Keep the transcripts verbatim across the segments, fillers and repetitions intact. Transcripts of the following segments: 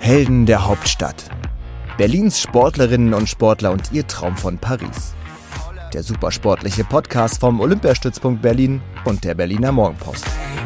Helden der Hauptstadt. Berlins Sportlerinnen und Sportler und ihr Traum von Paris. Der supersportliche Podcast vom Olympiastützpunkt Berlin und der Berliner Morgenpost.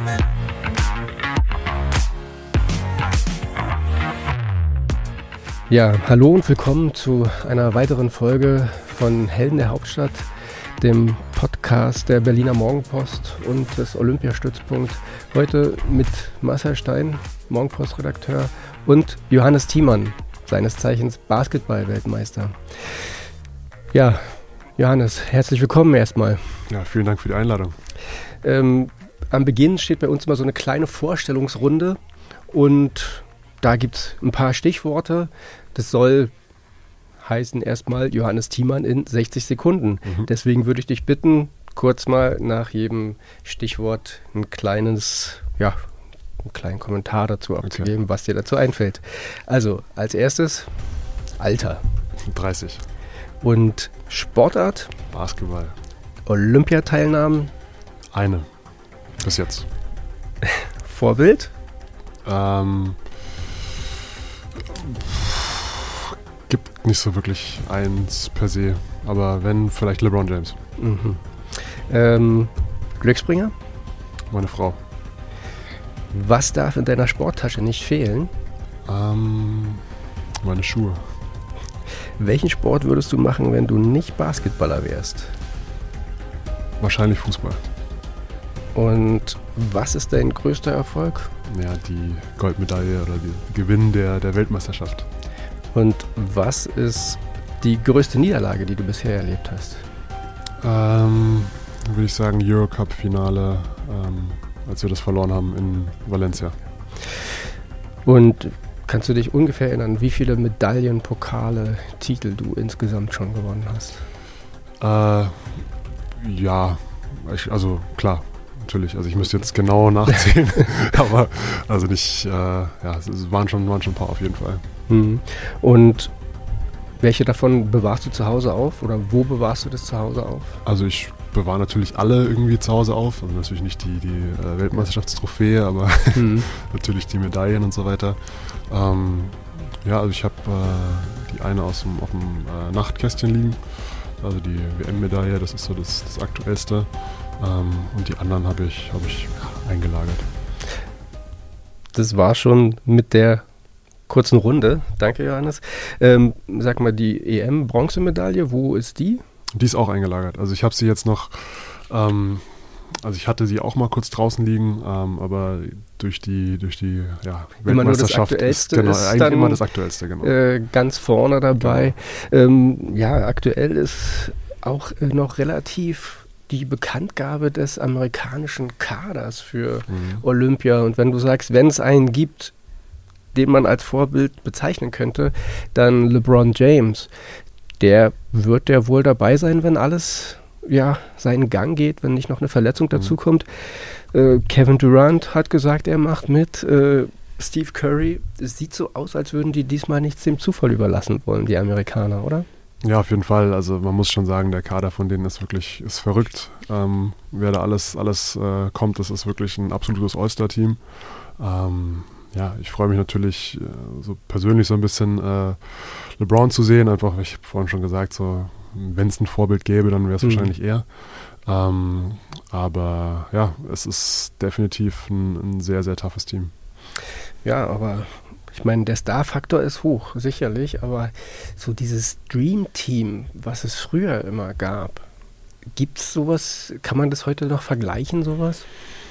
Ja, hallo und willkommen zu einer weiteren Folge von Helden der Hauptstadt, dem Podcast der Berliner Morgenpost und des Olympiastützpunkts. Heute mit Marcel Stein, Morgenpost-Redakteur, und Johannes Thiemann, seines Zeichens Basketball-Weltmeister. Ja, Johannes, herzlich willkommen erstmal. Ja, vielen Dank für die Einladung. Ähm, am Beginn steht bei uns immer so eine kleine Vorstellungsrunde und da gibt es ein paar Stichworte. Das soll heißen erstmal Johannes Thiemann in sechzig Sekunden. Mhm. Deswegen würde ich dich bitten, kurz mal nach jedem Stichwort ein kleines, ja, einen kleinen Kommentar dazu abzugeben, okay, was dir dazu einfällt. Also, als erstes Alter. dreißig. Und Sportart? Basketball. Olympiateilnahmen? Eine. Bis jetzt. Vorbild? Ähm, gibt nicht so wirklich eins per se, aber wenn, vielleicht LeBron James. Mhm. Ähm, Glücksbringer? Meine Frau. Was darf in deiner Sporttasche nicht fehlen? Ähm, meine Schuhe. Welchen Sport würdest du machen, wenn du nicht Basketballer wärst? Wahrscheinlich Fußball. Und was ist dein größter Erfolg? Ja, die Goldmedaille oder der Gewinn der, der Weltmeisterschaft. Und was ist die größte Niederlage, die du bisher erlebt hast? Ähm, würde ich sagen Eurocup-Finale, ähm, als wir das verloren haben in Valencia. Und kannst du dich ungefähr erinnern, wie viele Medaillen, Pokale, Titel du insgesamt schon gewonnen hast? Äh, ja, ich, also klar, natürlich. Also ich müsste jetzt genau nachzählen, aber also nicht, äh, ja, es waren schon, waren schon ein paar auf jeden Fall. Mhm. Und welche davon bewahrst du zu Hause auf oder wo bewahrst du das zu Hause auf? Also ich bewahre natürlich alle irgendwie zu Hause auf. Also natürlich nicht die, die äh, Weltmeisterschaftstrophäe, aber mhm. natürlich die Medaillen und so weiter. Ähm, ja, also ich habe äh, die eine aus dem, auf dem äh, Nachtkästchen liegen. Also die W M-Medaille, das ist so das, das Aktuellste. Ähm, und die anderen habe ich, hab ich ja, eingelagert. Das war schon mit der kurzen Runde. Danke, Johannes. Ähm, sag mal, die E M-Bronzemedaille, wo ist die? Die ist auch eingelagert. Also ich habe sie jetzt noch, ähm, also ich hatte sie auch mal kurz draußen liegen, ähm, aber durch die, durch die ja, Weltmeisterschaft immer nur das Aktuellste ist, genau, ist eigentlich dann, immer das Aktuellste, genau. Äh, ganz vorne dabei. Genau. Ähm, ja, aktuell ist auch äh, noch relativ die Bekanntgabe des amerikanischen Kaders für mhm. Olympia. Und wenn du sagst, wenn es einen gibt, den man als Vorbild bezeichnen könnte, dann LeBron James. Der wird ja wohl dabei sein, wenn alles ja seinen Gang geht, wenn nicht noch eine Verletzung dazukommt. Mhm. Äh, Kevin Durant hat gesagt, er macht mit. Äh, Steve Curry, es sieht so aus, als würden die diesmal nichts dem Zufall überlassen wollen, die Amerikaner, oder? Ja, auf jeden Fall. Also man muss schon sagen, der Kader von denen ist wirklich ist verrückt. Ähm, wer da alles, alles äh, kommt, das ist wirklich ein absolutes All-Star-Team. Ähm, Ja, ich freue mich natürlich äh, so persönlich so ein bisschen äh, LeBron zu sehen, einfach, ich habe vorhin schon gesagt, so wenn es ein Vorbild gäbe, dann wäre es mhm. wahrscheinlich er. Ähm, aber ja, es ist definitiv ein, ein sehr, sehr toughes Team. Ja, aber ich meine, der Star-Faktor ist hoch, sicherlich, aber so dieses Dream-Team, was es früher immer gab, gibt es sowas, kann man das heute noch vergleichen, sowas?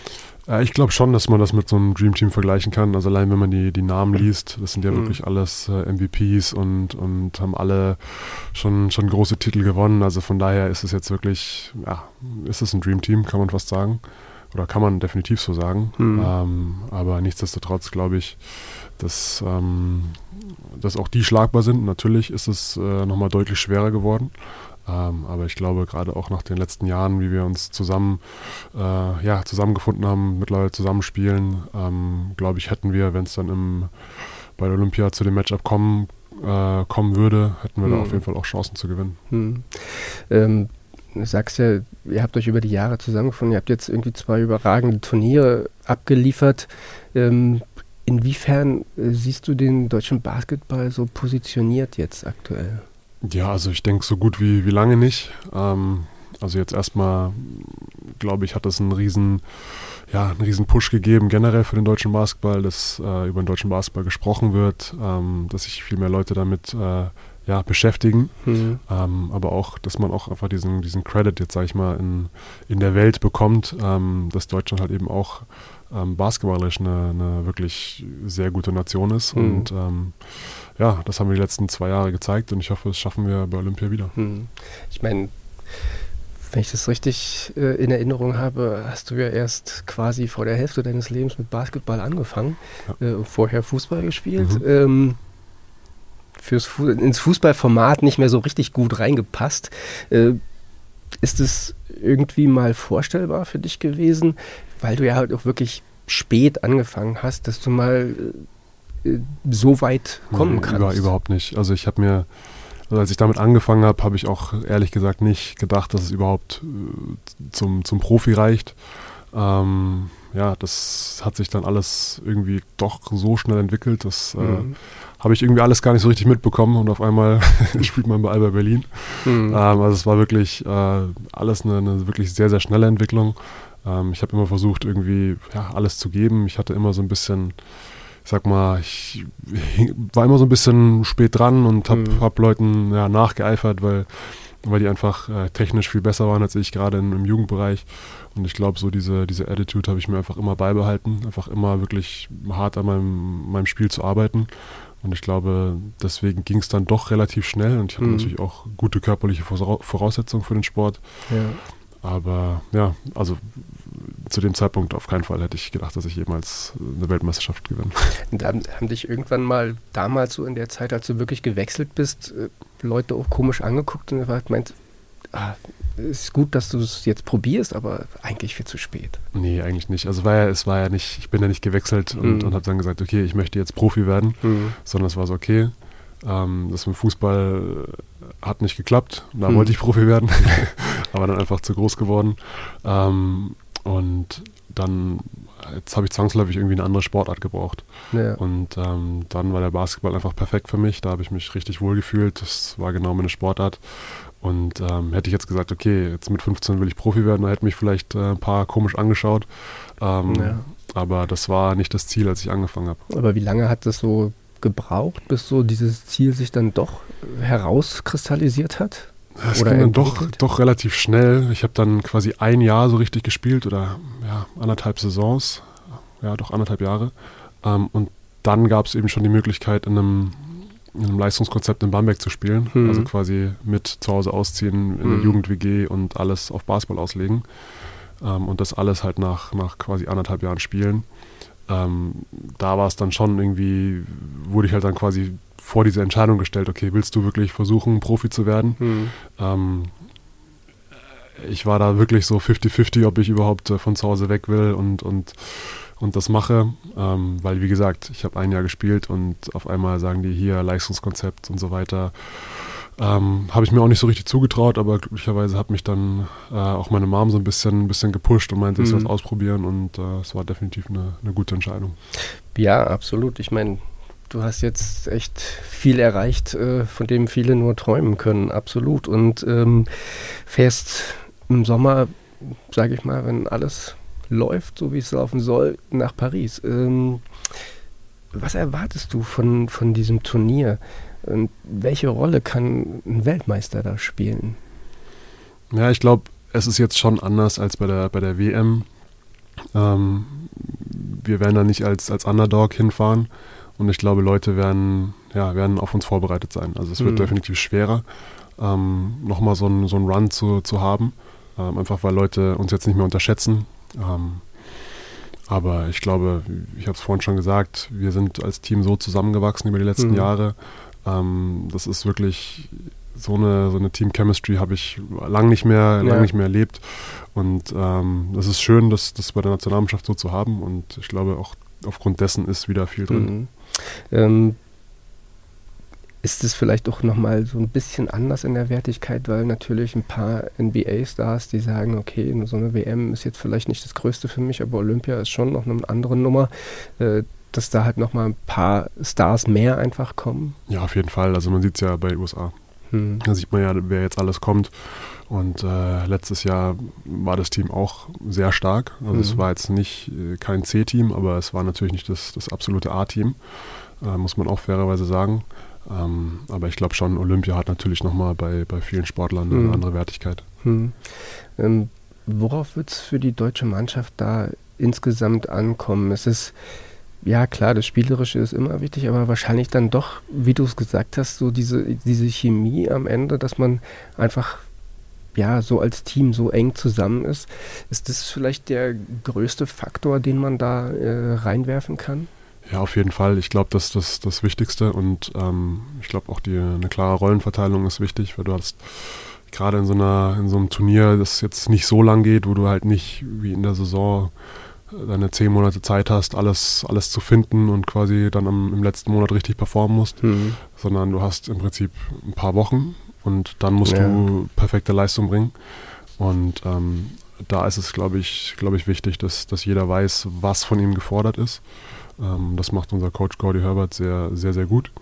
Ich glaube schon, dass man das mit so einem Dream Team vergleichen kann. Also allein wenn man die, die Namen liest, das sind ja mhm. wirklich alles äh, M V Ps und, und haben alle schon, schon große Titel gewonnen. Also von daher ist es jetzt wirklich, ja, ist es ein Dream Team, kann man fast sagen. Oder kann man definitiv so sagen. Mhm. Ähm, aber nichtsdestotrotz glaube ich, dass, ähm, dass auch die schlagbar sind. Natürlich ist es äh, nochmal deutlich schwerer geworden. Ähm, aber ich glaube, gerade auch nach den letzten Jahren, wie wir uns zusammen äh, ja, zusammengefunden haben, mittlerweile zusammenspielen, ähm, glaube ich, hätten wir, wenn es dann im, bei der Olympia zu dem Matchup kommen, äh, kommen würde, hätten wir hm. da auf jeden Fall auch Chancen zu gewinnen. Hm. Ähm, du sagst ja, ihr habt euch über die Jahre zusammengefunden, ihr habt jetzt irgendwie zwei überragende Turniere abgeliefert. Ähm, Inwiefern äh, siehst du den deutschen Basketball so positioniert jetzt aktuell? Ja, also ich denke so gut wie, wie lange nicht. Ähm, also jetzt erstmal, glaube ich, hat das einen riesen, ja, einen riesen Push gegeben generell für den deutschen Basketball, dass äh, über den deutschen Basketball gesprochen wird, ähm, dass sich viel mehr Leute damit äh, ja, beschäftigen. Mhm. Ähm, aber auch, dass man auch einfach diesen, diesen Credit jetzt, sag ich mal, in, in der Welt bekommt, ähm, dass Deutschland halt eben auch ähm, basketballisch eine, eine wirklich sehr gute Nation ist. Mhm. Und ähm, ja, das haben wir die letzten zwei Jahre gezeigt und ich hoffe, das schaffen wir bei Olympia wieder. Mhm. Ich meine, wenn ich das richtig äh, in Erinnerung habe, hast du ja erst quasi vor der Hälfte deines Lebens mit Basketball angefangen, ja. äh, vorher Fußball gespielt. Mhm. Ähm, fürs Fu- ins Fußballformat nicht mehr so richtig gut reingepasst. Äh, ist es irgendwie mal vorstellbar für dich gewesen, weil du ja halt auch wirklich spät angefangen hast, dass du mal äh, so weit kommen nee, kannst? Über, überhaupt nicht. Also ich habe mir, also als ich damit angefangen habe, habe ich auch ehrlich gesagt nicht gedacht, dass es überhaupt äh, zum, zum Profi reicht. Ähm, ja, das hat sich dann alles irgendwie doch so schnell entwickelt, dass mhm. äh, habe ich irgendwie alles gar nicht so richtig mitbekommen und auf einmal spielt man bei Alba Berlin. Mhm. Ähm, also es war wirklich äh, alles eine, eine wirklich sehr, sehr schnelle Entwicklung. Ähm, ich habe immer versucht, irgendwie ja, alles zu geben. Ich hatte immer so ein bisschen, ich sag mal, ich war immer so ein bisschen spät dran und habe mhm. hab Leuten ja, nachgeeifert, weil, weil die einfach äh, technisch viel besser waren als ich, gerade im Jugendbereich. Und ich glaube, so diese, diese Attitude habe ich mir einfach immer beibehalten, einfach immer wirklich hart an meinem, meinem Spiel zu arbeiten. Und ich glaube, deswegen ging es dann doch relativ schnell und ich hatte mhm. natürlich auch gute körperliche Voraussetzungen für den Sport. Ja. Aber ja, also zu dem Zeitpunkt auf keinen Fall hätte ich gedacht, dass ich jemals eine Weltmeisterschaft gewinne. Und haben, haben dich irgendwann mal damals so in der Zeit, als du wirklich gewechselt bist, Leute auch komisch angeguckt und meint, ah, es ist gut, dass du es jetzt probierst, aber eigentlich viel zu spät. Nee, eigentlich nicht. Also war ja, es war ja nicht, ich bin ja nicht gewechselt und, mhm. und habe dann gesagt, okay, ich möchte jetzt Profi werden, mhm. sondern es war so, okay, ähm, das mit Fußball hat nicht geklappt, da mhm. wollte ich Profi werden, aber dann einfach zu groß geworden. Ähm, und dann, jetzt habe ich zwangsläufig irgendwie eine andere Sportart gebraucht. Ja. Und ähm, dann war der Basketball einfach perfekt für mich, da habe ich mich richtig wohl gefühlt, das war genau meine Sportart. Und ähm, hätte ich jetzt gesagt, okay, jetzt mit fünfzehn will ich Profi werden, dann hätten mich vielleicht äh, ein paar komisch angeschaut. Ähm, ja. Aber das war nicht das Ziel, als ich angefangen habe. Aber wie lange hat das so gebraucht, bis so dieses Ziel sich dann doch herauskristallisiert hat? Es ging dann doch, doch relativ schnell. Ich habe dann quasi ein Jahr so richtig gespielt oder ja, anderthalb Saisons, ja doch anderthalb Jahre. Ähm, und dann gab es eben schon die Möglichkeit, in einem in einem Leistungskonzept in Bamberg zu spielen, mhm. also quasi mit zu Hause ausziehen, in mhm. der Jugend-W G und alles auf Basketball auslegen ähm, und das alles halt nach, nach quasi anderthalb Jahren Spielen. Ähm, da war es dann schon irgendwie, wurde ich halt dann quasi vor diese Entscheidung gestellt, okay, willst du wirklich versuchen, Profi zu werden? Mhm. Ähm, ich war da wirklich so fifty fifty, ob ich überhaupt äh, von zu Hause weg will und, und und das mache, ähm, weil wie gesagt, ich habe ein Jahr gespielt und auf einmal sagen die hier Leistungskonzept und so weiter. Ähm, habe ich mir auch nicht so richtig zugetraut, aber glücklicherweise hat mich dann äh, auch meine Mom so ein bisschen, ein bisschen gepusht und meinte, ich soll es ausprobieren und äh, es war definitiv eine, eine gute Entscheidung. Ja, absolut. Ich meine, du hast jetzt echt viel erreicht, äh, von dem viele nur träumen können, absolut. Und ähm, fährst im Sommer, sage ich mal, wenn alles läuft, so wie es laufen soll, nach Paris. Ähm, was erwartest du von, von diesem Turnier? Und welche Rolle kann ein Weltmeister da spielen? Ja, ich glaube, es ist jetzt schon anders als bei der, bei der W M. Ähm, wir werden da nicht als, als Underdog hinfahren und ich glaube, Leute werden, ja, werden auf uns vorbereitet sein. Also es wird mhm. definitiv schwerer, ähm, nochmal so einen so einen Run zu, zu haben, ähm, einfach weil Leute uns jetzt nicht mehr unterschätzen. Ähm, aber ich glaube, ich habe es vorhin schon gesagt, wir sind als Team so zusammengewachsen über die letzten mhm. Jahre. Ähm, das ist wirklich so eine, so eine Team-Chemistry habe ich lang nicht mehr, ja. lang nicht mehr erlebt. Und ähm, das ist schön, das, das bei der Nationalmannschaft so zu haben. Und ich glaube, auch aufgrund dessen ist wieder viel drin. Mhm. Ähm, ist es vielleicht auch nochmal so ein bisschen anders in der Wertigkeit, weil natürlich ein paar N B A-Stars, die sagen, okay, so eine W M ist jetzt vielleicht nicht das Größte für mich, aber Olympia ist schon noch eine andere Nummer. Äh, dass da halt nochmal ein paar Stars mehr einfach kommen? Ja, auf jeden Fall. Also man sieht es ja bei U S A. Hm. Da sieht man ja, wer jetzt alles kommt. Und äh, letztes Jahr war das Team auch sehr stark. Also mhm. es war jetzt nicht äh, kein C-Team, aber es war natürlich nicht das, das absolute A-Team, äh, muss man auch fairerweise sagen. Ähm, aber ich glaube schon, Olympia hat natürlich nochmal bei, bei vielen Sportlern eine mhm. andere Wertigkeit. Mhm. Ähm, worauf wird es für die deutsche Mannschaft da insgesamt ankommen? Es ist, ja klar, das Spielerische ist immer wichtig, aber wahrscheinlich dann doch, wie du es gesagt hast, so diese, diese Chemie am Ende, dass man einfach ja so als Team so eng zusammen ist. Ist das vielleicht der größte Faktor, den man da äh, reinwerfen kann? Ja, auf jeden Fall. Ich glaube, das ist das, das Wichtigste und ähm, ich glaube auch die, eine klare Rollenverteilung ist wichtig, weil du hast gerade in so einer in so einem Turnier, das jetzt nicht so lang geht, wo du halt nicht wie in der Saison deine zehn Monate Zeit hast, alles, alles zu finden und quasi dann am, im letzten Monat richtig performen musst, mhm. sondern du hast im Prinzip ein paar Wochen und dann musst ja. du perfekte Leistung bringen. Und ähm, da ist es, glaube ich, glaube ich, wichtig, dass, dass jeder weiß, was von ihm gefordert ist. Ähm, das macht unser Coach Gordy Herbert sehr, sehr, sehr gut.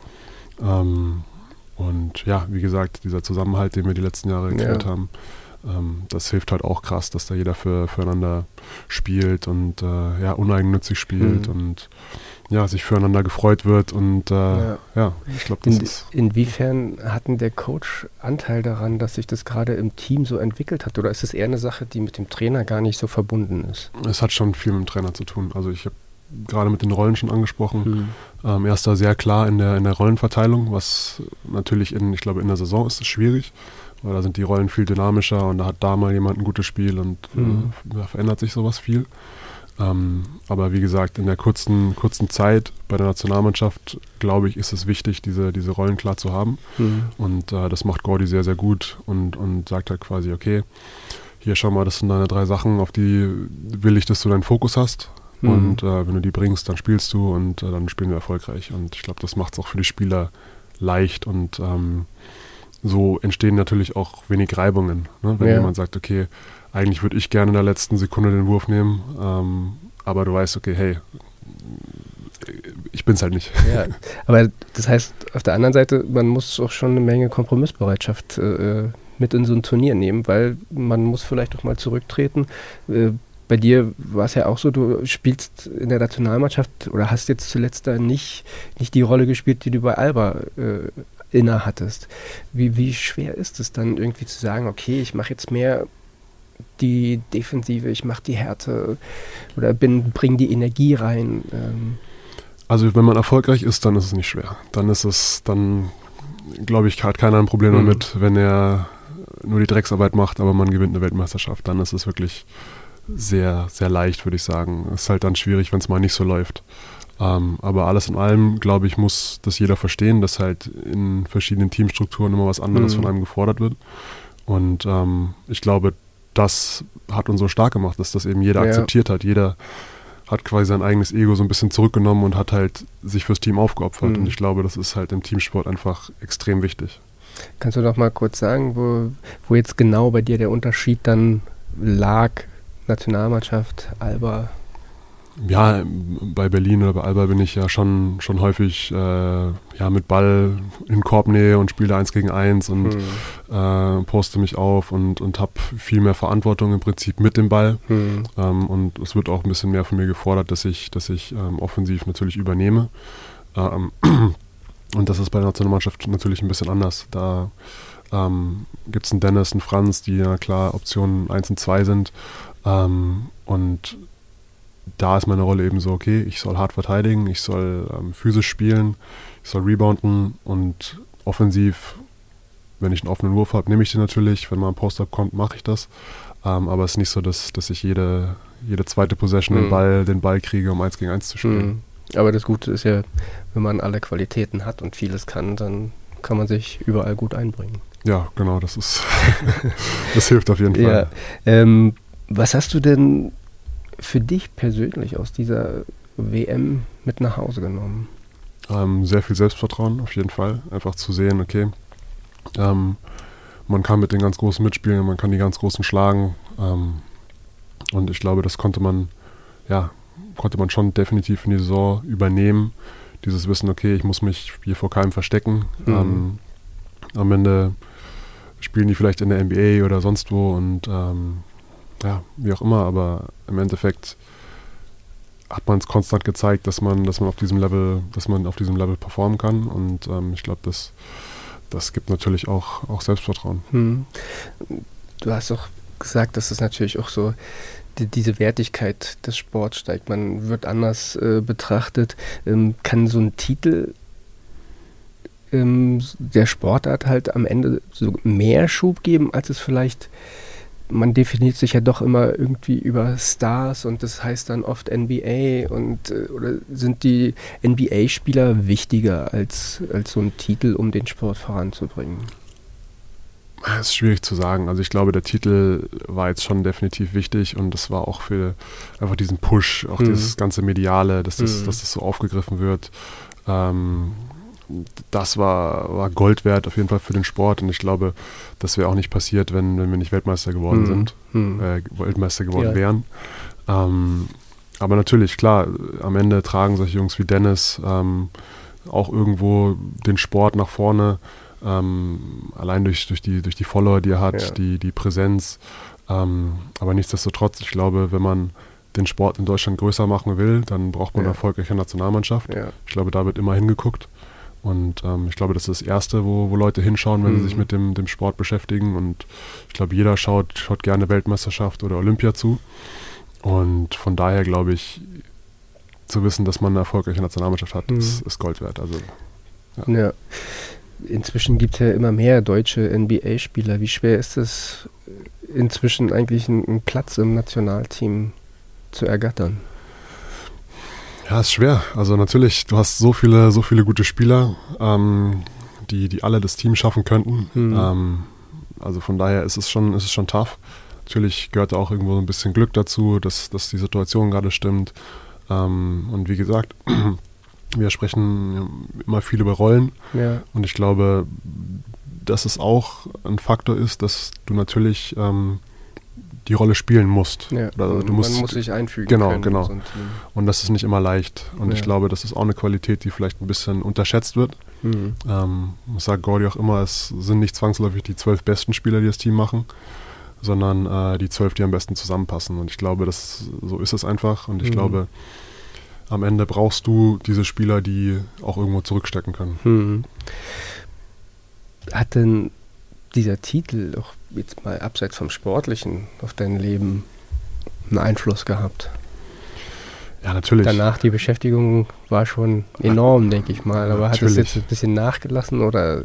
Ähm, und ja, wie gesagt, dieser Zusammenhalt, den wir die letzten Jahre geklärt ja. haben, ähm, das hilft halt auch krass, dass da jeder für, füreinander spielt und äh, ja, uneigennützig spielt mhm. und ja, sich füreinander gefreut wird und äh, ja. ja, ich glaube, das In, ist... Inwiefern hat denn der Coach Anteil daran, dass sich das gerade im Team so entwickelt hat? Oder ist es eher eine Sache, die mit dem Trainer gar nicht so verbunden ist? Es hat schon viel mit dem Trainer zu tun. Also ich habe gerade mit den Rollen schon angesprochen. Mhm. Ähm, er ist da sehr klar in der, in der Rollenverteilung, was natürlich in, ich glaube, in der Saison ist es schwierig, weil da sind die Rollen viel dynamischer und da hat da mal jemand ein gutes Spiel und mhm. äh, da verändert sich sowas viel. Ähm, aber wie gesagt, in der kurzen, kurzen Zeit bei der Nationalmannschaft, glaube ich, ist es wichtig, diese, diese Rollen klar zu haben. Mhm. Und äh, das macht Gordy sehr, sehr gut und, und sagt halt quasi, okay, hier schau mal, das sind deine drei Sachen, auf die will ich, dass du deinen Fokus hast. Mhm. Und äh, wenn du die bringst, dann spielst du und äh, dann spielen wir erfolgreich. Und ich glaube, das macht es auch für die Spieler leicht und ähm, so entstehen natürlich auch wenig Reibungen. Ne? Wenn ja. jemand sagt, okay, eigentlich würde ich gerne in der letzten Sekunde den Wurf nehmen, ähm, aber du weißt, okay, hey, ich bin's halt nicht. Ja, aber das heißt, auf der anderen Seite, man muss auch schon eine Menge Kompromissbereitschaft äh, mit in so ein Turnier nehmen, weil man muss vielleicht auch mal zurücktreten. Äh, bei dir war es ja auch so, du spielst in der Nationalmannschaft oder hast jetzt zuletzt da nicht, nicht die Rolle gespielt, die du bei Alba äh, inne hattest. Wie, wie schwer ist es dann irgendwie zu sagen, okay, ich mache jetzt mehr die Defensive, ich mache die Härte oder bin bringe die Energie rein? Ähm. Also wenn man erfolgreich ist, dann ist es nicht schwer. Dann ist es, dann glaube ich, hat keiner ein Problem mhm. damit, wenn er nur die Drecksarbeit macht, aber man gewinnt eine Weltmeisterschaft. Dann ist es wirklich sehr, sehr leicht, würde ich sagen. Es ist halt dann schwierig, wenn es mal nicht so läuft. Ähm, aber alles in allem, glaube ich, muss das jeder verstehen, dass halt in verschiedenen Teamstrukturen immer was anderes mhm. von einem gefordert wird. Und ähm, ich glaube, das hat uns so stark gemacht, dass das eben jeder ja. akzeptiert hat. Jeder hat quasi sein eigenes Ego so ein bisschen zurückgenommen und hat halt sich fürs Team aufgeopfert. Mhm. Und ich glaube, das ist halt im Teamsport einfach extrem wichtig. Kannst du doch mal kurz sagen, wo, wo jetzt genau bei dir der Unterschied dann lag? Nationalmannschaft, Alba? Ja, bei Berlin oder bei Alba bin ich ja schon, schon häufig äh, ja, mit Ball in Korbnähe und spiele eins gegen eins und mhm. äh, poste mich auf und, und habe viel mehr Verantwortung im Prinzip mit dem Ball. Mhm. Ähm, und es wird auch ein bisschen mehr von mir gefordert, dass ich, dass ich ähm, offensiv natürlich übernehme. Ähm, und das ist bei der Nationalmannschaft natürlich ein bisschen anders. Da ähm, gibt es einen Dennis, einen Franz, die ja klar Optionen eins und zwei sind. Ähm, und da ist meine Rolle eben so, okay, ich soll hart verteidigen, ich soll ähm, physisch spielen, ich soll rebounden und offensiv, wenn ich einen offenen Wurf habe, nehme ich den natürlich. Wenn mal ein Post-Up kommt, mache ich das. Ähm, aber es ist nicht so, dass, dass ich jede, jede zweite Possession mhm. den, Ball, den Ball kriege, um eins gegen eins zu spielen. Mhm. Aber das Gute ist ja, wenn man alle Qualitäten hat und vieles kann, dann kann man sich überall gut einbringen. Ja, genau, das ist das hilft auf jeden Fall. Ja, ähm, was hast du denn für dich persönlich aus dieser W M mit nach Hause genommen? Ähm, sehr viel Selbstvertrauen, auf jeden Fall. Einfach zu sehen, okay, ähm, man kann mit den ganz Großen mitspielen, man kann die ganz Großen schlagen. Ähm, und ich glaube, das konnte man ja konnte man schon definitiv in die Saison übernehmen. Dieses Wissen, okay, ich muss mich hier vor keinem verstecken. Mhm. Ähm, am Ende spielen die vielleicht in der N B A oder sonst wo und ähm, ja, wie auch immer, aber im Endeffekt hat man es konstant gezeigt, dass man, dass man auf diesem Level, dass man auf diesem Level performen kann und ähm, ich glaube, das, das gibt natürlich auch, auch Selbstvertrauen. Hm. Du hast auch gesagt, dass es natürlich auch so die, diese Wertigkeit des Sports steigt. Man wird anders äh, betrachtet. Ähm, kann so ein Titel ähm, der Sportart halt am Ende so mehr Schub geben, als es vielleicht, man definiert sich ja doch immer irgendwie über Stars und das heißt dann oft N B A und äh, oder sind die N B A-Spieler wichtiger als, als so ein Titel, um den Sport voranzubringen? Das ist schwierig zu sagen. Also ich glaube, der Titel war jetzt schon definitiv wichtig und das war auch für einfach diesen Push, auch mhm. dieses ganze Mediale, dass das, mhm. dass das so aufgegriffen wird. Ähm, das war, war Gold wert auf jeden Fall für den Sport und ich glaube, das wäre auch nicht passiert, wenn, wenn wir nicht Weltmeister geworden mhm. sind, mhm. Äh, Weltmeister geworden ja. wären. Ähm, aber natürlich, klar, am Ende tragen solche Jungs wie Dennis ähm, auch irgendwo den Sport nach vorne. Ähm, allein durch, durch, die, durch die Follower, die er hat, ja. die, die Präsenz. Ähm, aber nichtsdestotrotz, ich glaube, wenn man den Sport in Deutschland größer machen will, dann braucht man ja. eine erfolgreiche Nationalmannschaft. Ja. Ich glaube, da wird immer hingeguckt. Und ähm, ich glaube, das ist das Erste, wo, wo Leute hinschauen, wenn mhm. sie sich mit dem, dem Sport beschäftigen. Und ich glaube, jeder schaut, schaut gerne Weltmeisterschaft oder Olympia zu. Und von daher glaube ich, zu wissen, dass man eine erfolgreiche Nationalmannschaft hat, mhm. ist, ist Gold wert. Also, ja. ja. Inzwischen gibt es ja immer mehr deutsche N B A-Spieler. Wie schwer ist es inzwischen eigentlich einen, einen Platz im Nationalteam zu ergattern? Ja, ist schwer. Also natürlich, du hast so viele, so viele gute Spieler, ähm, die, die alle das Team schaffen könnten. Mhm. Ähm, also von daher ist es schon, ist es schon tough. Natürlich gehört auch irgendwo ein bisschen Glück dazu, dass, dass die Situation gerade stimmt. Ähm, und wie gesagt, wir sprechen immer viel über Rollen ja. und ich glaube, dass es auch ein Faktor ist, dass du natürlich ähm, die Rolle spielen musst. Ja. Oder du musst, man muss sich einfügen genau, können. Genau, so genau. Und das ist nicht immer leicht. Und ja. ich glaube, das ist auch eine Qualität, die vielleicht ein bisschen unterschätzt wird. Mhm. Ähm, das sagt Gordy auch immer, es sind nicht zwangsläufig die zwölf besten Spieler, die das Team machen, sondern äh, die zwölf, die am besten zusammenpassen. Und ich glaube, das, so ist es einfach. Und ich mhm. glaube, am Ende brauchst du diese Spieler, die auch irgendwo zurückstecken können. Hm. Hat denn dieser Titel auch jetzt mal abseits vom Sportlichen auf dein Leben einen Einfluss gehabt? Ja, natürlich. Danach die Beschäftigung war schon enorm, denke ich mal. Aber natürlich. Hat das jetzt ein bisschen nachgelassen oder...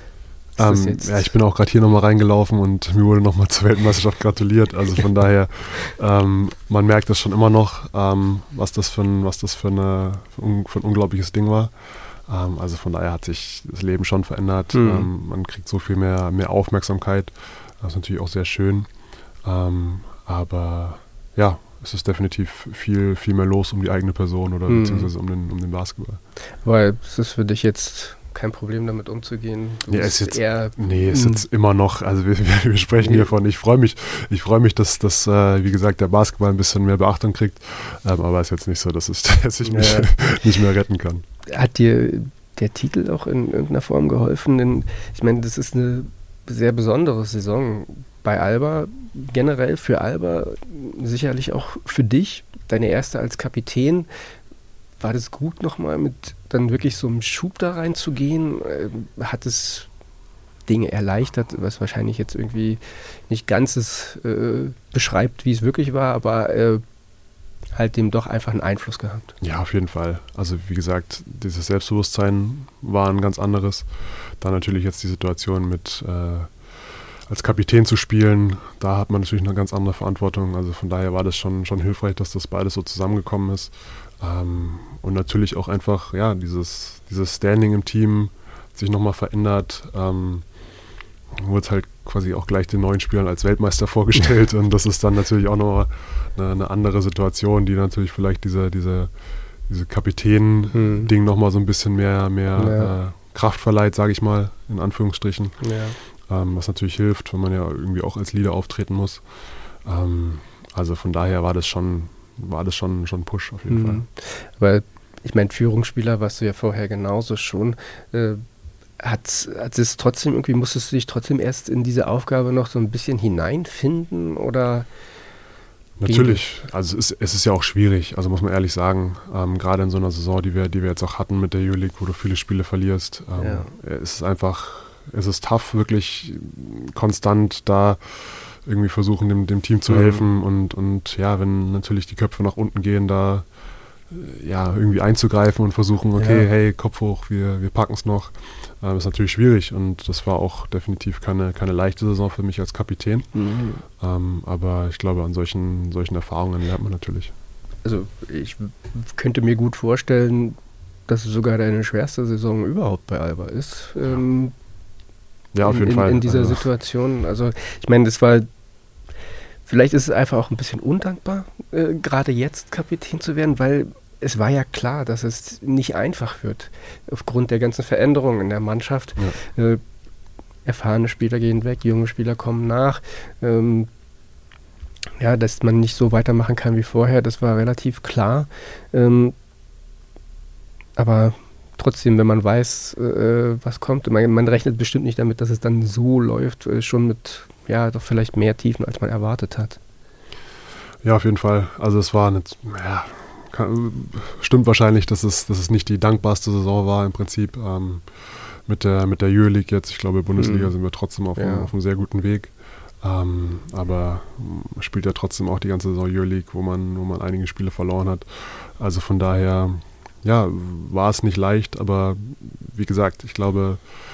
Ähm, ja, ich bin auch gerade hier nochmal reingelaufen und mir wurde nochmal zur Weltmeisterschaft gratuliert. Also von daher, ähm, man merkt das schon immer noch, ähm, was das für ein, was das für, eine, für, ein, für ein unglaubliches Ding war. Ähm, also von daher hat sich das Leben schon verändert. Mhm. Ähm, man kriegt so viel mehr, mehr Aufmerksamkeit. Das ist natürlich auch sehr schön. Ähm, aber ja, es ist definitiv viel, viel mehr los um die eigene Person oder mhm. beziehungsweise um den, um den Basketball. Weil es ist für dich jetzt kein Problem damit umzugehen. Du ja, ist jetzt, eher nee, ist jetzt immer noch, also wir, wir sprechen nee. hiervon, ich freue mich, ich freue mich, dass, dass äh, wie gesagt, der Basketball ein bisschen mehr Beachtung kriegt, ähm, aber es ist jetzt nicht so, dass, es, dass ich mich ja. nicht mehr retten kann. Hat dir der Titel auch in irgendeiner Form geholfen? Denn ich meine, das ist eine sehr besondere Saison bei Alba, generell für Alba, sicherlich auch für dich, deine erste als Kapitän. War das gut, nochmal mit dann wirklich so einem Schub da reinzugehen? Hat es Dinge erleichtert, was wahrscheinlich jetzt irgendwie nicht ganz es äh, beschreibt, wie es wirklich war, aber äh, halt dem doch einfach einen Einfluss gehabt? Ja, auf jeden Fall. Also wie gesagt, dieses Selbstbewusstsein war ein ganz anderes. Dann natürlich jetzt die Situation mit äh, als Kapitän zu spielen, da hat man natürlich eine ganz andere Verantwortung. Also von daher war das schon, schon hilfreich, dass das beides so zusammengekommen ist. Ähm, und natürlich auch einfach, ja, dieses, dieses Standing im Team sich nochmal verändert. Ähm, wurde halt quasi auch gleich den neuen Spielern als Weltmeister vorgestellt und das ist dann natürlich auch nochmal eine, eine andere Situation, die natürlich vielleicht diese, diese, diese Kapitän-Ding hm. nochmal so ein bisschen mehr, mehr ja. äh, Kraft verleiht, sage ich mal, in Anführungsstrichen. Ja. Ähm, was natürlich hilft, wenn man ja irgendwie auch als Leader auftreten muss. Ähm, also von daher war das schon war das schon, schon ein Push auf jeden mhm. Fall. Aber ich meine, Führungsspieler warst du ja vorher genauso schon. Äh, hat, hat es trotzdem irgendwie, musstest du dich trotzdem erst in diese Aufgabe noch so ein bisschen hineinfinden oder? Natürlich, also es ist, es ist ja auch schwierig, also muss man ehrlich sagen, ähm, gerade in so einer Saison, die wir, die wir jetzt auch hatten mit der Euroleague, wo du viele Spiele verlierst, ähm, ja. es ist einfach, es ist tough, wirklich konstant da irgendwie versuchen, dem, dem Team zu mhm. helfen und, und ja, wenn natürlich die Köpfe nach unten gehen, da ja, irgendwie einzugreifen und versuchen, okay, ja. hey, Kopf hoch, wir, wir packen es noch. Ähm, ist natürlich schwierig und das war auch definitiv keine, keine leichte Saison für mich als Kapitän. Mhm. Ähm, aber ich glaube, an solchen, solchen Erfahrungen lernt man natürlich. Also ich könnte mir gut vorstellen, dass es sogar deine schwerste Saison überhaupt bei Alba ist. Ähm, ja, auf jeden in, Fall. In dieser also. Situation. Also ich meine, das war vielleicht ist es einfach auch ein bisschen undankbar, äh, gerade jetzt Kapitän zu werden, weil es war ja klar, dass es nicht einfach wird, aufgrund der ganzen Veränderungen in der Mannschaft. Ja. Äh, erfahrene Spieler gehen weg, junge Spieler kommen nach. Ähm, ja, dass man nicht so weitermachen kann wie vorher, das war relativ klar. Ähm, aber trotzdem, wenn man weiß, äh, was kommt, man, man rechnet bestimmt nicht damit, dass es dann so läuft, äh, schon mit ja, doch vielleicht mehr Tiefen, als man erwartet hat. Ja, auf jeden Fall. Also es war eine, ja, kann, stimmt wahrscheinlich, dass es, dass es nicht die dankbarste Saison war im Prinzip. Ähm, mit der, mit der Euroleague jetzt, ich glaube, Bundesliga mhm. sind wir trotzdem auf, ja. einem, auf einem sehr guten Weg. Ähm, aber man spielt ja trotzdem auch die ganze Saison Euroleague, wo man, wo man einige Spiele verloren hat. Also von daher, ja, war es nicht leicht, aber wie gesagt, ich glaube,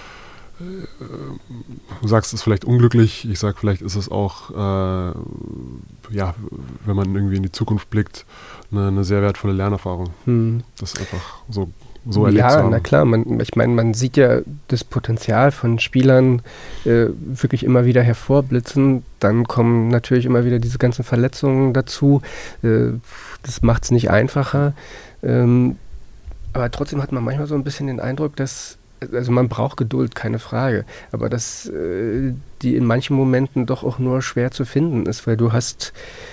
du sagst, es ist vielleicht unglücklich, ich sage, vielleicht ist es auch, äh, ja, wenn man irgendwie in die Zukunft blickt, eine, eine sehr wertvolle Lernerfahrung. Hm. Das ist einfach so, so erlebt ja, zu haben. Na klar, man, ich meine, man sieht ja das Potenzial von Spielern äh, wirklich immer wieder hervorblitzen. Dann kommen natürlich immer wieder diese ganzen Verletzungen dazu. Äh, das macht es nicht einfacher. Ähm, aber trotzdem hat man manchmal so ein bisschen den Eindruck, dass also man braucht Geduld, keine Frage, aber dass äh, die in manchen Momenten doch auch nur schwer zu finden ist, weil du hast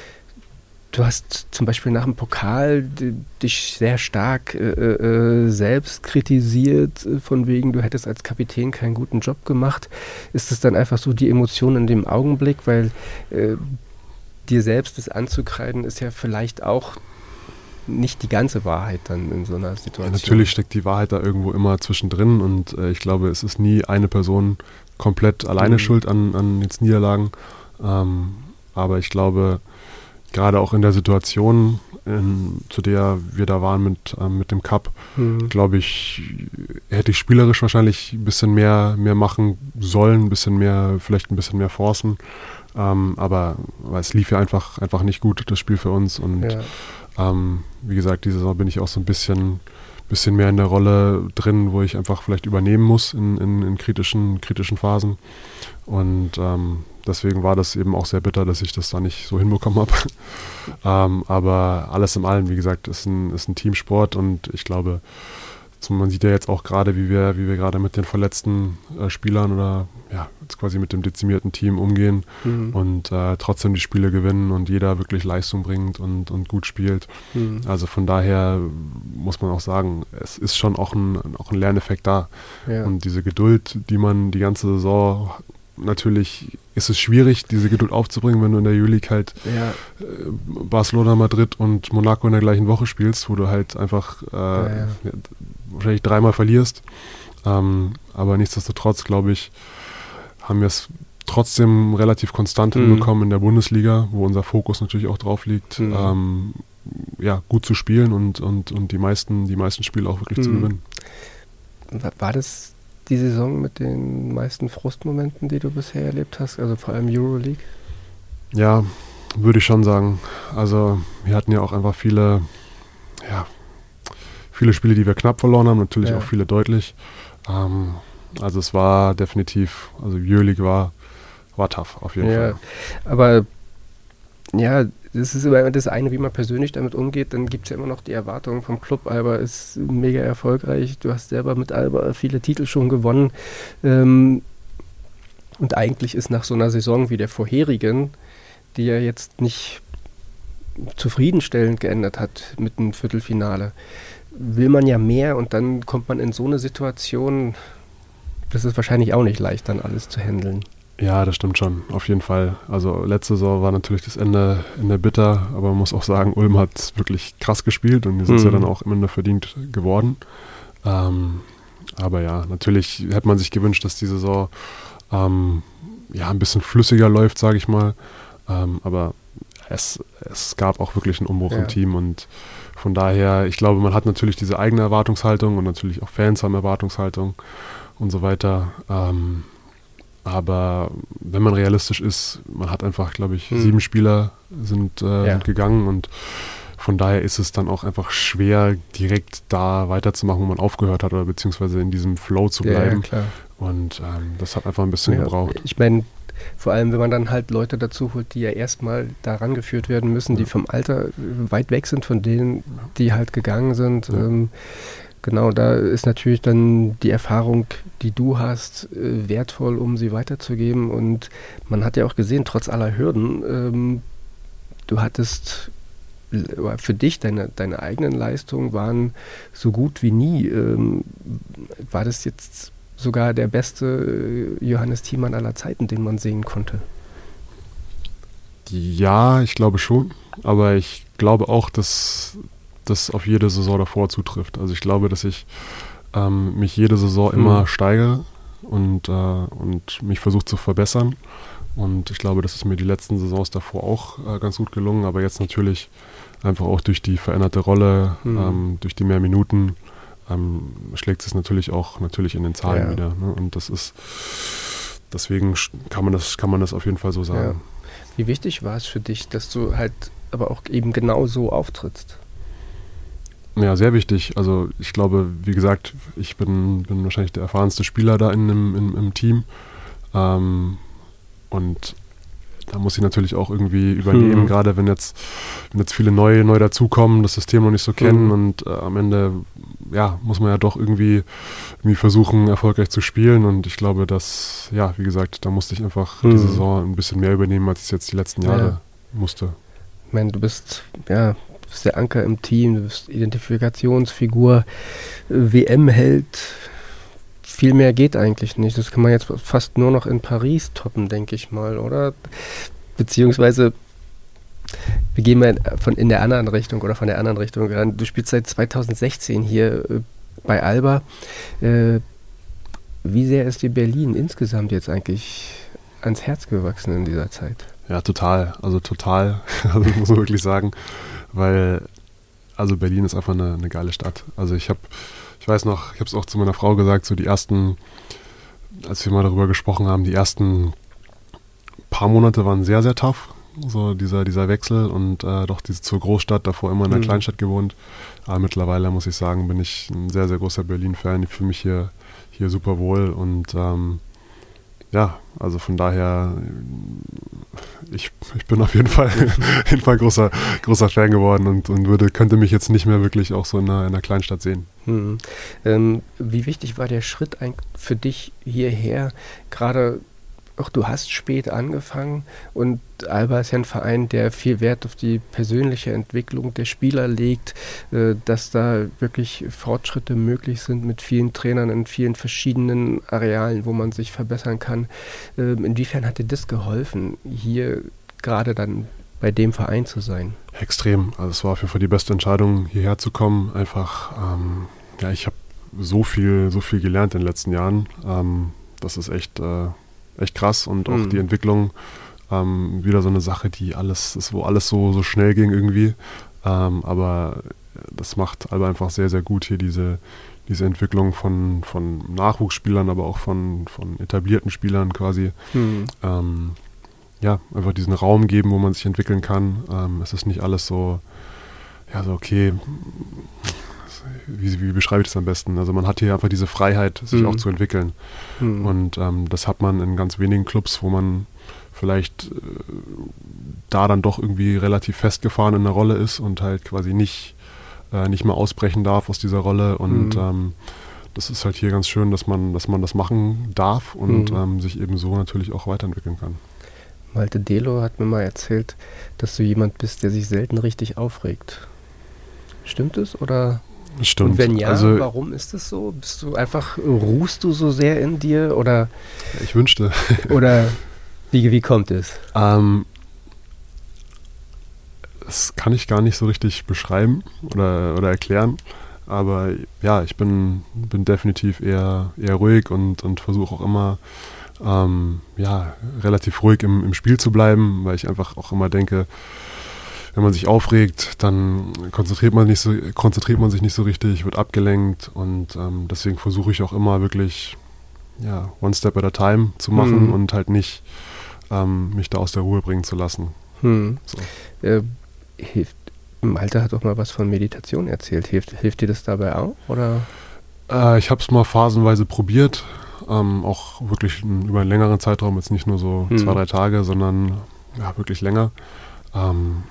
du hast zum Beispiel nach dem Pokal die, dich sehr stark äh, äh, selbst kritisiert, äh, von wegen, du hättest als Kapitän keinen guten Job gemacht. Ist es dann einfach so die Emotion in dem Augenblick, weil äh, dir selbst das anzukreiden ist ja vielleicht auch nicht die ganze Wahrheit dann in so einer Situation. Ja, natürlich steckt die Wahrheit da irgendwo immer zwischendrin und äh, ich glaube, es ist nie eine Person komplett alleine mhm. schuld an, an jetzt Niederlagen. Ähm, aber ich glaube, gerade auch in der Situation, in, zu der wir da waren mit, ähm, mit dem Cup, mhm. glaube ich, hätte ich spielerisch wahrscheinlich ein bisschen mehr, mehr machen sollen, ein bisschen mehr, vielleicht ein bisschen mehr forcen. Ähm, aber, aber es lief ja einfach, einfach nicht gut, das Spiel für uns und ja. Ähm, wie gesagt, diese Saison bin ich auch so ein bisschen, bisschen mehr in der Rolle drin, wo ich einfach vielleicht übernehmen muss in, in, in kritischen, kritischen Phasen. Und ähm, deswegen war das eben auch sehr bitter, dass ich das da nicht so hinbekommen habe. ähm, aber alles in allem, wie gesagt, ist ein, ist ein Teamsport und ich glaube, man sieht ja jetzt auch gerade, wie wir, wie wir gerade mit den verletzten äh, Spielern oder ja, jetzt quasi mit dem dezimierten Team umgehen mhm. und äh, trotzdem die Spiele gewinnen und jeder wirklich Leistung bringt und, und gut spielt. Mhm. Also von daher muss man auch sagen, es ist schon auch ein, auch ein Lerneffekt da. Ja. Und diese Geduld, die man die ganze Saison natürlich ist es schwierig, diese Geduld aufzubringen, wenn du in der Euroleague halt ja. äh, Barcelona, Madrid und Monaco in der gleichen Woche spielst, wo du halt einfach äh, ja, ja. wahrscheinlich dreimal verlierst. Ähm, aber nichtsdestotrotz, glaube ich, haben wir es trotzdem relativ konstant mhm. hinbekommen in der Bundesliga, wo unser Fokus natürlich auch drauf liegt, mhm. ähm, ja, gut zu spielen und, und, und die meisten, die meisten Spiele auch wirklich mhm. zu gewinnen. War das die Saison mit den meisten Frustmomenten, die du bisher erlebt hast, also vor allem Euroleague? Ja, würde ich schon sagen. Also wir hatten ja auch einfach viele, ja, viele Spiele, die wir knapp verloren haben, natürlich ja. auch viele deutlich. Ähm, also es war definitiv, also Euroleague war, war tough auf jeden ja, Fall. Aber ja, das ist immer das eine, wie man persönlich damit umgeht. Dann gibt es ja immer noch die Erwartungen vom Club. Alba ist mega erfolgreich. Du hast selber mit Alba viele Titel schon gewonnen. Ähm, und eigentlich ist nach so einer Saison wie der vorherigen, die ja jetzt nicht zufriedenstellend geendet hat mit einem Viertelfinale, will man ja mehr und dann kommt man in so eine Situation, das ist wahrscheinlich auch nicht leicht, dann alles zu handeln. Ja, das stimmt schon, auf jeden Fall. Also letzte Saison war natürlich das Ende, Ende bitter, aber man muss auch sagen, Ulm hat wirklich krass gespielt und die sind mhm. ja dann auch am Ende verdient geworden. Ähm, aber ja, natürlich hätte man sich gewünscht, dass die Saison ähm, ja, ein bisschen flüssiger läuft, sage ich mal. Ähm, aber es, es gab auch wirklich einen Umbruch ja. im Team und von daher, ich glaube, man hat natürlich diese eigene Erwartungshaltung und natürlich auch Fans haben Erwartungshaltung und so weiter. Ähm, aber wenn man realistisch ist, man hat einfach, glaube ich, hm. sieben Spieler sind, äh, ja. sind gegangen und von daher ist es dann auch einfach schwer, direkt da weiterzumachen, wo man aufgehört hat oder beziehungsweise in diesem Flow zu bleiben. Ja, klar. Und ähm, das hat einfach ein bisschen ja, gebraucht. Ich meine, vor allem, wenn man dann halt Leute dazu holt, die ja erstmal da rangeführt werden müssen, ja. die vom Alter weit weg sind von denen, die halt gegangen sind. Ja. Ähm, genau, da ist natürlich dann die Erfahrung, die du hast, äh, wertvoll, um sie weiterzugeben. Und man hat ja auch gesehen, trotz aller Hürden, ähm, du hattest für dich, deine, deine eigenen Leistungen waren so gut wie nie. Ähm, war das jetzt sogar der beste Johannes Thiemann aller Zeiten, den man sehen konnte? Ja, ich glaube schon. Aber ich glaube auch, dass das auf jede Saison davor zutrifft. Also ich glaube, dass ich ähm, mich jede Saison immer mhm. steigere und, äh, und mich versuche zu verbessern. Und ich glaube, das ist mir die letzten Saisons davor auch äh, ganz gut gelungen. Aber jetzt natürlich einfach auch durch die veränderte Rolle, mhm. ähm, durch die mehr Minuten, ähm, schlägt es natürlich auch natürlich in den Zahlen ja. wieder. Ne? Und das ist, deswegen kann man das, kann man das auf jeden Fall so sagen. Ja. Wie wichtig war es für dich, dass du halt aber auch eben genau so auftrittst? Ja, sehr wichtig. Also ich glaube, wie gesagt, ich bin, bin wahrscheinlich der erfahrenste Spieler da in, im, im, im Team. Ähm, und da muss ich natürlich auch irgendwie übernehmen, mhm. gerade wenn jetzt, wenn jetzt viele neue neu dazukommen, das System noch nicht so kennen mhm. und äh, am Ende ja, muss man ja doch irgendwie, irgendwie versuchen, erfolgreich zu spielen und ich glaube, dass, ja, wie gesagt, da musste ich einfach mhm. die Saison ein bisschen mehr übernehmen, als ich es jetzt die letzten Jahre ja. musste. Ich meine, du bist, ja, du bist der Anker im Team, du bist Identifikationsfigur, W M-Held. Viel mehr geht eigentlich nicht. Das kann man jetzt fast nur noch in Paris toppen, denke ich mal, oder? Beziehungsweise, wir gehen mal von in der anderen Richtung oder von der anderen Richtung ran. Du spielst seit zweitausendsechzehn hier äh, bei Alba. Äh, wie sehr ist dir Berlin insgesamt jetzt eigentlich ans Herz gewachsen in dieser Zeit? Ja, total. Also total. Also muss man wirklich sagen, weil also Berlin ist einfach eine, eine geile Stadt. Also ich habe Ich weiß noch, ich habe es auch zu meiner Frau gesagt, so die ersten, als wir mal darüber gesprochen haben, die ersten paar Monate waren sehr, sehr tough, so dieser, dieser Wechsel und äh, doch diese zur Großstadt, davor immer in der mhm. Kleinstadt gewohnt. Aber mittlerweile, muss ich sagen, bin ich ein sehr, sehr großer Berlin-Fan. Ich fühle mich hier, hier super wohl und ähm, ja, also von daher, ich, ich bin auf jeden Fall, auf jeden Fall großer, großer Fan geworden und, und würde, könnte mich jetzt nicht mehr wirklich auch so in einer, in einer Kleinstadt sehen. Hm. Ähm, wie wichtig war der Schritt für dich hierher? Gerade auch du hast spät angefangen und Alba ist ja ein Verein, der viel Wert auf die persönliche Entwicklung der Spieler legt, äh, dass da wirklich Fortschritte möglich sind mit vielen Trainern in vielen verschiedenen Arealen, wo man sich verbessern kann. Äh, inwiefern hat dir das geholfen, hier gerade dann bei dem Verein zu sein? Extrem. Also es war auf jeden Fall die beste Entscheidung, hierher zu kommen. Einfach, ähm, ja, ich habe so viel, so viel gelernt in den letzten Jahren. Ähm, das ist echt äh, echt krass und auch mhm. die Entwicklung ähm, wieder so eine Sache, die alles ist, wo alles so, so schnell ging irgendwie. Ähm, aber das macht Alba einfach sehr, sehr gut hier, diese, diese Entwicklung von, von Nachwuchsspielern, aber auch von, von etablierten Spielern quasi. Mhm. Ähm, ja, einfach diesen Raum geben, wo man sich entwickeln kann. Ähm, es ist nicht alles so, ja, so okay, Wie, wie beschreibe ich das am besten? Also man hat hier einfach diese Freiheit, sich mhm. auch zu entwickeln. Mhm. Und ähm, das hat man in ganz wenigen Clubs, wo man vielleicht äh, da dann doch irgendwie relativ festgefahren in der Rolle ist und halt quasi nicht, äh, nicht mehr ausbrechen darf aus dieser Rolle. Und mhm. ähm, das ist halt hier ganz schön, dass man, dass man das machen darf und mhm. ähm, sich eben so natürlich auch weiterentwickeln kann. Malte Delo hat mir mal erzählt, dass du jemand bist, der sich selten richtig aufregt. Stimmt es oder? Stimmt. Und wenn ja, also, warum ist das so? Bist du einfach, ruhst du so sehr in dir oder? Ich wünschte. Oder wie, wie kommt es? Ähm, das kann ich gar nicht so richtig beschreiben oder, oder erklären. Aber ja, ich bin, bin definitiv eher, eher ruhig und, und versuche auch immer ähm, ja, relativ ruhig im, im Spiel zu bleiben, weil ich einfach auch immer denke, wenn man sich aufregt, dann konzentriert man, nicht so, konzentriert man sich nicht so richtig, wird abgelenkt und ähm, deswegen versuche ich auch immer wirklich ja, one step at a time zu machen mhm. und halt nicht ähm, mich da aus der Ruhe bringen zu lassen. Mhm. So. Äh, hilft, Malte hat auch mal was von Meditation erzählt. Hilft, hilft dir das dabei auch? Oder? Äh, ich habe es mal phasenweise probiert, ähm, auch wirklich n, über einen längeren Zeitraum, jetzt nicht nur so mhm. zwei, drei Tage, sondern ja, wirklich länger. Ähm,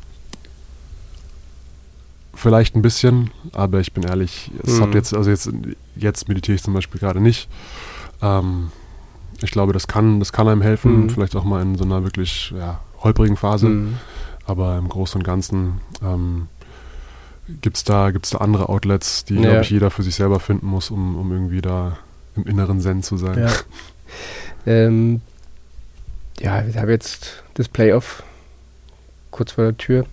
Vielleicht ein bisschen, aber ich bin ehrlich, es mhm. hat jetzt, also jetzt, jetzt meditiere ich zum Beispiel gerade nicht. Ähm, ich glaube, das kann, das kann einem helfen, mhm. vielleicht auch mal in so einer wirklich ja, holprigen Phase. Mhm. Aber im Großen und Ganzen ähm, gibt es da, gibt's da andere Outlets, die, ja. glaube ich, jeder für sich selber finden muss, um, um irgendwie da im inneren Zen zu sein. Ja, ähm, ja wir haben jetzt das Playoff kurz vor der Tür.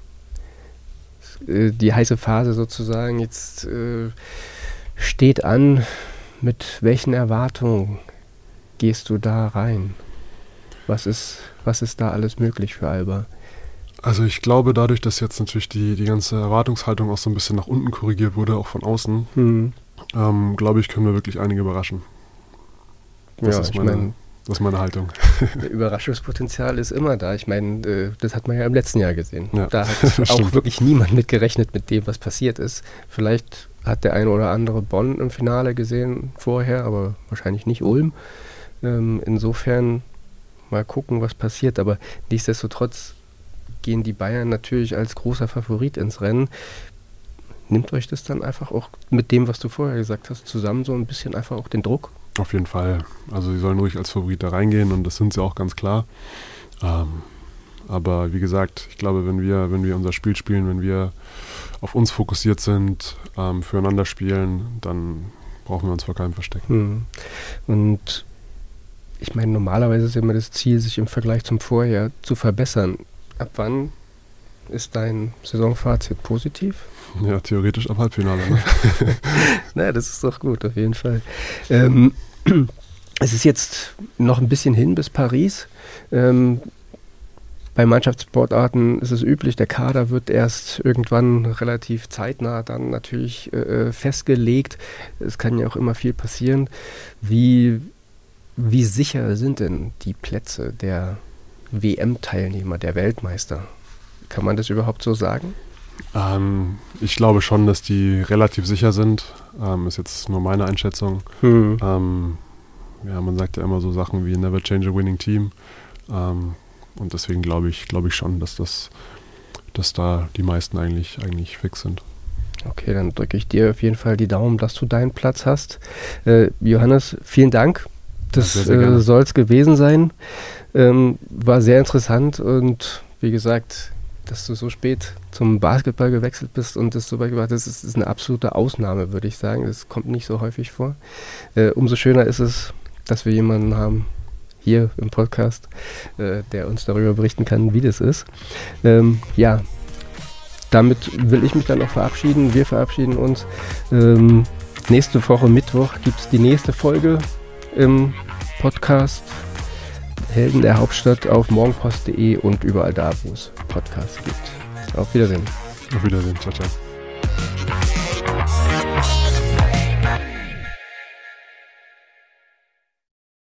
Die heiße Phase sozusagen jetzt äh, steht an. Mit welchen Erwartungen gehst du da rein? Was ist, was ist da alles möglich für Alba? Also ich glaube, dadurch, dass jetzt natürlich die, die ganze Erwartungshaltung auch so ein bisschen nach unten korrigiert wurde, auch von außen, hm. ähm, glaube ich, können wir wirklich einige überraschen. Das ja, ist ich meine, mein, das ist meine Haltung. Überraschungspotenzial ist immer da. Ich meine, äh, das hat man ja im letzten Jahr gesehen. Ja, da hat auch wirklich niemand mit gerechnet mit dem, was passiert ist. Vielleicht hat der eine oder andere Bonn im Finale gesehen vorher, aber wahrscheinlich nicht Ulm. Ähm, insofern mal gucken, was passiert. Aber nichtsdestotrotz gehen die Bayern natürlich als großer Favorit ins Rennen. Nimmt euch das dann einfach auch mit dem, was du vorher gesagt hast, zusammen so ein bisschen einfach auch den Druck? Auf jeden Fall. Also sie sollen ruhig als Favorit da reingehen und das sind sie auch ganz klar. Ähm, aber wie gesagt, ich glaube, wenn wir, wenn wir unser Spiel spielen, wenn wir auf uns fokussiert sind, ähm, füreinander spielen, dann brauchen wir uns vor keinem verstecken. Hm. Und ich meine, normalerweise ist immer das Ziel, sich im Vergleich zum Vorjahr zu verbessern. Ab wann ist dein Saisonfazit positiv? Ja, theoretisch ab Halbfinale. Ne? Na, das ist doch gut, auf jeden Fall. Ähm, es ist jetzt noch ein bisschen hin bis Paris. Ähm, bei Mannschaftssportarten ist es üblich, der Kader wird erst irgendwann relativ zeitnah dann natürlich äh, festgelegt. Es kann ja auch immer viel passieren. Wie, wie sicher sind denn die Plätze der W M-Teilnehmer, der Weltmeister? Kann man das überhaupt so sagen? Ähm, ich glaube schon, dass die relativ sicher sind. Ähm, ist jetzt nur meine Einschätzung. Hm. Ähm, ja, man sagt ja immer so Sachen wie never change a winning team. Ähm, und deswegen glaube ich, glaube ich schon, dass das, dass da die meisten eigentlich, eigentlich fix sind. Okay, dann drücke ich dir auf jeden Fall die Daumen, dass du deinen Platz hast. Äh, Johannes, vielen Dank. Das äh, soll es gewesen sein. Ähm, war sehr interessant und wie gesagt, dass du so spät zum Basketball gewechselt bist und das so weit gemacht hast, das ist eine absolute Ausnahme, würde ich sagen. Das kommt nicht so häufig vor. Äh, umso schöner ist es, dass wir jemanden haben hier im Podcast, äh, der uns darüber berichten kann, wie das ist. Ähm, ja, damit will ich mich dann auch verabschieden. Wir verabschieden uns. Ähm, nächste Woche Mittwoch gibt es die nächste Folge im Podcast Helden der Hauptstadt auf morgenpost punkt de und überall da, wo es Podcasts gibt. Auf Wiedersehen. Auf Wiedersehen. Ciao, ciao.